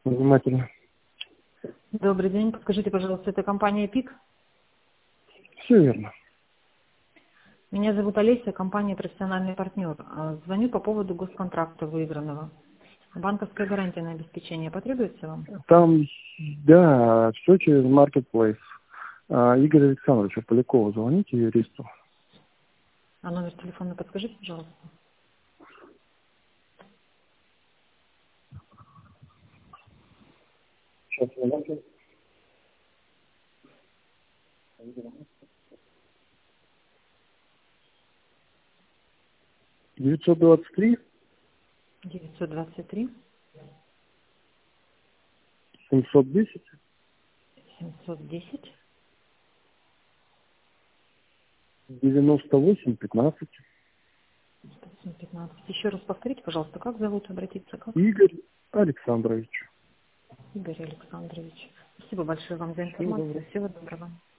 Внимательно. Добрый день. Подскажите, пожалуйста, это компания ПИК? Все верно. Меня зовут Олеся, компания «Профессиональный партнер». Звоню по поводу госконтракта выигранного. Банковская гарантия на обеспечение потребуется вам? Там, да, все через Marketplace. Игорь Александрович Полякову звоните, юристу. А номер телефона подскажите, пожалуйста. Сейчас, минуту. 923 923 710 710 98 15. 15. Еще раз повторите, пожалуйста, как зовут, обратиться, как? Игорь Александрович. Игорь Александрович. Спасибо большое вам за Всего доброго. информацию. Всего доброго.